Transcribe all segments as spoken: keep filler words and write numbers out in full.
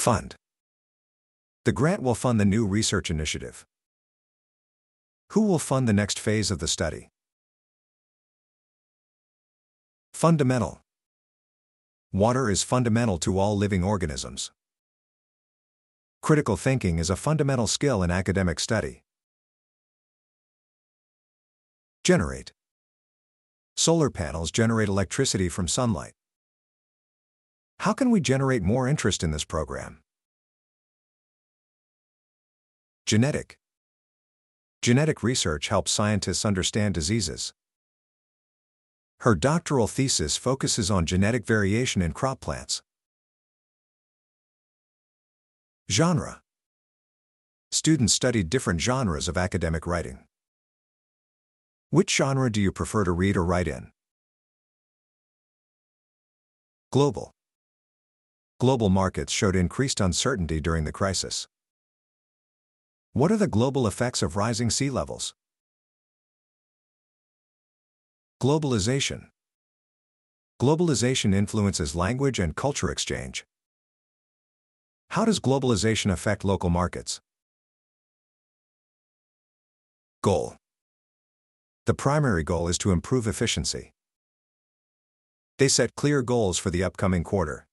Fund. The grant will fund the new research initiative. Who will fund the next phase of the study? Fundamental. Water is fundamental to all living organisms. Critical thinking is a fundamental skill in academic study. Generate. Solar panels generate electricity from sunlight. How can we generate more interest in this program? Genetic. Genetic research helps scientists understand diseases. Her doctoral thesis focuses on genetic variation in crop plants. Genre. Students studied different genres of academic writing. Which genre do you prefer to read or write in? Global. Global markets showed increased uncertainty during the crisis. What are the global effects of rising sea levels? Globalization. Globalization influences language and culture exchange. How does globalization affect local markets? Goal. The primary goal is to improve efficiency. They set clear goals for the upcoming quarter.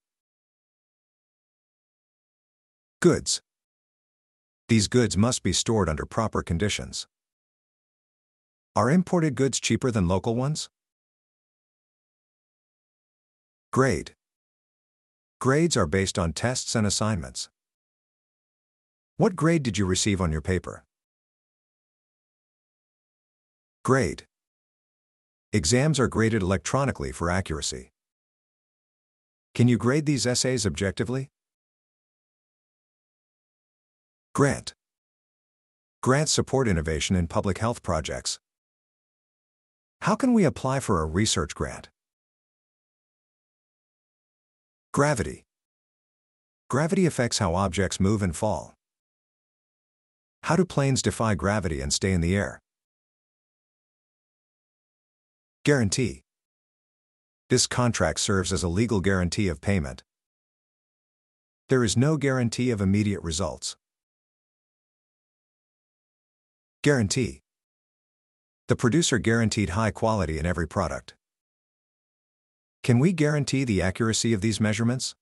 Goods. These goods must be stored under proper conditions. Are imported goods cheaper than local ones? Grade. Grades are based on tests and assignments. What grade did you receive on your paper? Grade. Exams are graded electronically for accuracy. Can you grade these essays objectively? Grant. Grants support innovation in public health projects. How can we apply for a research grant? Gravity. Gravity affects how objects move and fall. How do planes defy gravity and stay in the air? Guarantee. This contract serves as a legal guarantee of payment. There is no guarantee of immediate results. Guarantee. The producer guaranteed high quality in every product. Can we guarantee the accuracy of these measurements?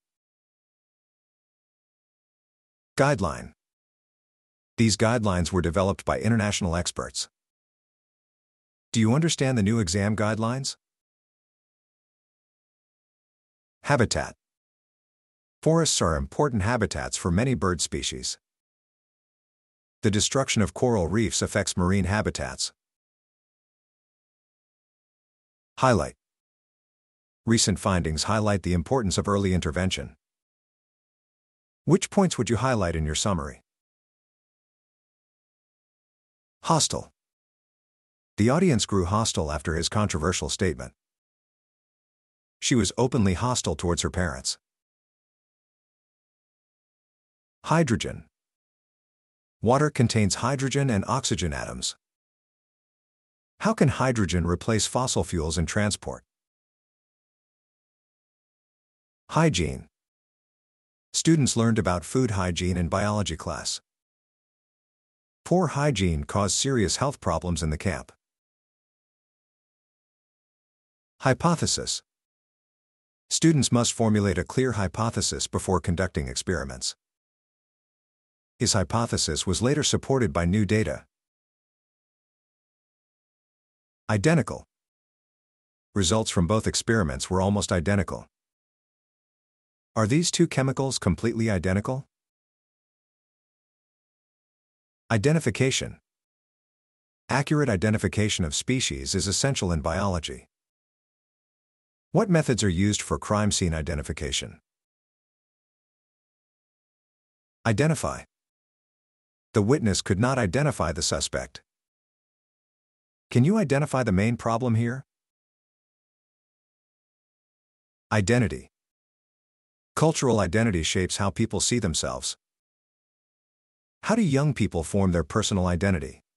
Guideline. These guidelines were developed by international experts. Do you understand the new exam guidelines? Habitat. Forests are important habitats for many bird species. The destruction of coral reefs affects marine habitats. Highlight. Recent findings highlight the importance of early intervention. Which points would you highlight in your summary? Hostile. The audience grew hostile after his controversial statement. She was openly hostile towards her parents. Hydrogen. Water contains hydrogen and oxygen atoms. How can hydrogen replace fossil fuels in transport? Hygiene. Students learned about food hygiene in biology class. Poor hygiene caused serious health problems in the camp. Hypothesis. Students must formulate a clear hypothesis before conducting experiments. His hypothesis was later supported by new data. Identical. Results from both experiments were almost identical. Are these two chemicals completely identical? Identification. Accurate identification of species is essential in biology. What methods are used for crime scene identification? Identify. The witness could not identify the suspect. Can you identify the main problem here? Identity. Cultural identity shapes how people see themselves. How do young people form their personal identity?